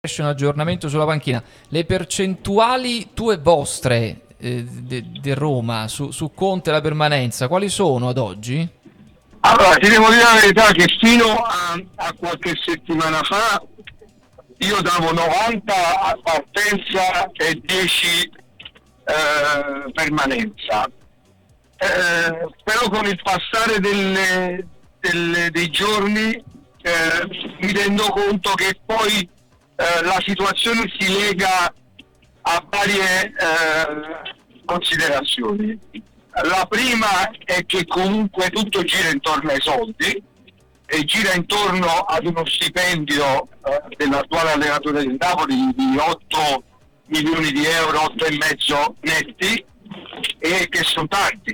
esce un aggiornamento sulla panchina. Le percentuali tue vostre di Roma su Conte e la permanenza, quali sono ad oggi? Allora, ti devo dire la verità che fino a qualche settimana fa io davo 90 a partenza e 10 permanenza. Però con il passare dei giorni mi rendo conto che poi la situazione si lega a varie considerazioni. La prima è che comunque tutto gira intorno ai soldi e gira intorno ad uno stipendio dell'attuale allenatore del Napoli di 8 milioni di euro, 8 e mezzo netti, e che sono tanti.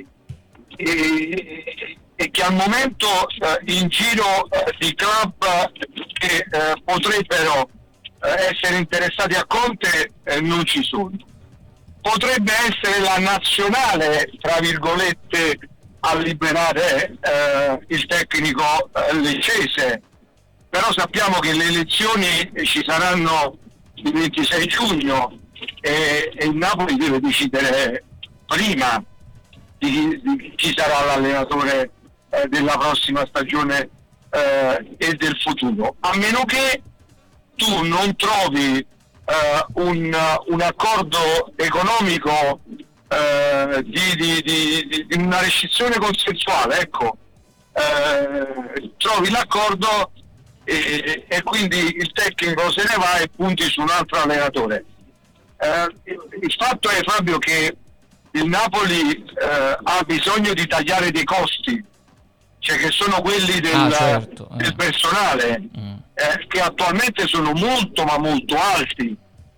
E che al momento in giro di club che potrebbero essere interessati a Conte non ci sono. Potrebbe essere la nazionale, tra virgolette, a liberare il tecnico leccese, però sappiamo che le elezioni ci saranno il 26 giugno e il Napoli deve decidere prima di chi sarà l'allenatore della prossima stagione e del futuro, a meno che tu non trovi un accordo economico di una rescissione consensuale, ecco, trovi l'accordo e quindi il tecnico se ne va e punti su un altro allenatore. Il fatto è, Fabio, che il Napoli ha bisogno di tagliare dei costi, cioè che sono quelli del personale, che attualmente sono molto ma molto alti,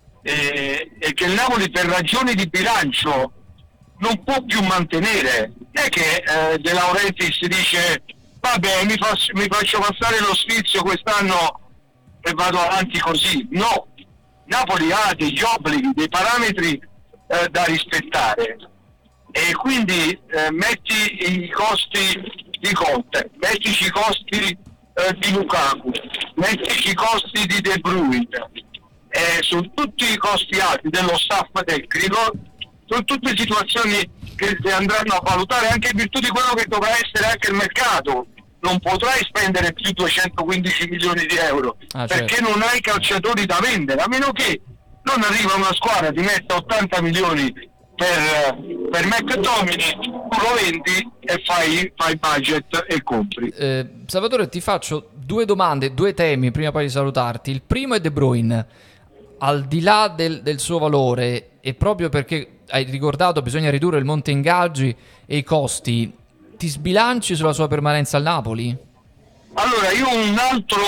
e che il Napoli per ragioni di bilancio non può più mantenere. Non è che De Laurentiis dice vabbè, mi faccio passare lo sfizio quest'anno e vado avanti così. No, Napoli ha degli obblighi, dei parametri da rispettare, e quindi metti i costi di Conte, mettici i costi di Lukaku, mettici i costi di De Bruyne, sono tutti i costi alti dello staff tecnico, sono tutte situazioni che si andranno a valutare anche in virtù di quello che dovrà essere anche il mercato. Non potrai spendere più 215 milioni di euro perché non hai calciatori da vendere, a meno che non arriva una squadra, ti mette 80 milioni per McTominay, tu lo vendi e fai budget e compri. Salvatore, ti faccio due domande, due temi prima poi di salutarti. Il primo è De Bruyne. Al di là del suo valore, e proprio perché hai ricordato bisogna ridurre il monte ingaggi e i costi, ti sbilanci sulla sua permanenza al Napoli? Allora, io un altro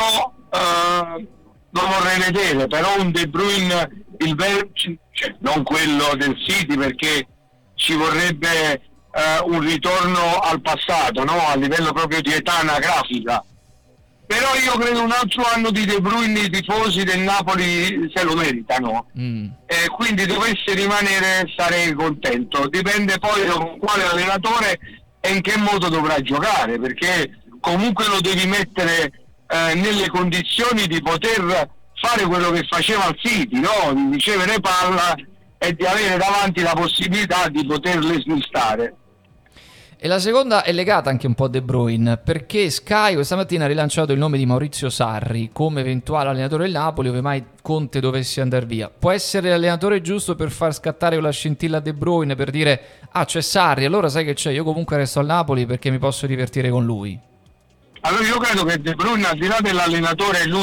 anno lo vorrei vedere, però un De Bruyne, cioè, non quello del City, perché ci vorrebbe un ritorno al passato, no? A livello proprio di età anagrafica. Però io credo un altro anno di De Bruyne i tifosi del Napoli se lo meritano, e quindi dovesse rimanere sarei contento. Dipende poi da quale allenatore e in che modo dovrà giocare, perché comunque lo devi mettere nelle condizioni di poter fare quello che faceva al City, no? Di ricevere palla e di avere davanti la possibilità di poterle smistare. E la seconda è legata anche un po' a De Bruyne, perché Sky questa mattina ha rilanciato il nome di Maurizio Sarri come eventuale allenatore del Napoli ove mai Conte dovesse andare via. Può essere l'allenatore giusto per far scattare quella scintilla a De Bruyne, per dire c'è Sarri, allora sai che c'è, io comunque resto al Napoli perché mi posso divertire con lui? Allora io credo che De Bruyne, al di là dell'allenatore, lui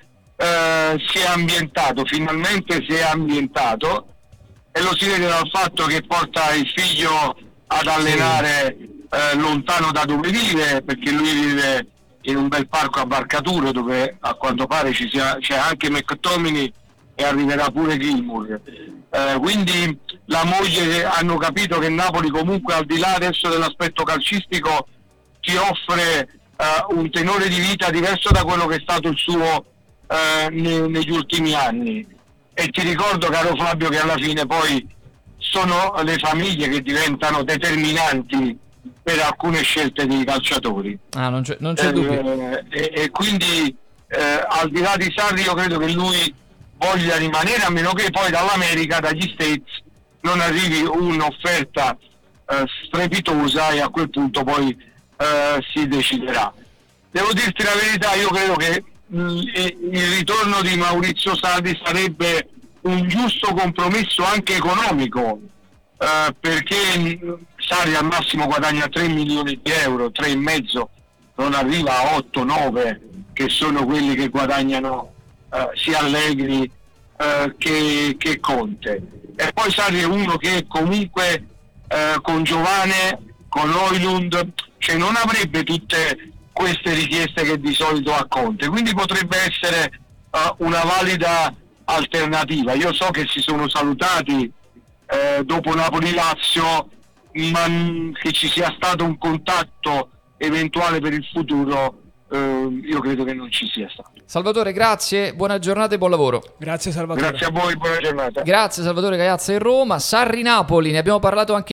si è ambientato, finalmente si è ambientato, e lo si vede dal fatto che porta il figlio ad allenare lontano da dove vive, perché lui vive in un bel parco a Barcaturo dove a quanto pare c'è anche McTominay e arriverà pure Gilmour, quindi la moglie hanno capito che Napoli comunque, al di là adesso dell'aspetto calcistico, ti offre un tenore di vita diverso da quello che è stato il suo negli ultimi anni. E ti ricordo, caro Fabio, che alla fine poi sono le famiglie che diventano determinanti per alcune scelte dei calciatori. Non c'è dubbio. E quindi al di là di Sarri io credo che lui voglia rimanere, a meno che poi dall'America, dagli States, non arrivi un'offerta strepitosa, e a quel punto poi si deciderà. Devo dirti la verità, io credo che il ritorno di Maurizio Sarri sarebbe un giusto compromesso anche economico, perché Sarri al massimo guadagna 3 milioni di euro, 3,5, non arriva a 8-9, che sono quelli che guadagnano sia Allegri che Conte. E poi Sarri è uno che comunque con Giovane, con Højlund, cioè non avrebbe tutte queste richieste che di solito ha Conte, quindi potrebbe essere una valida alternativa. Io so che si sono salutati dopo Napoli-Lazio, ma che ci sia stato un contatto eventuale per il futuro, io credo che non ci sia stato. Salvatore, grazie, buona giornata e buon lavoro. Grazie Salvatore. Grazie a voi, buona giornata. Grazie Salvatore Gaiazza in Roma. Sarri-Napoli, ne abbiamo parlato anche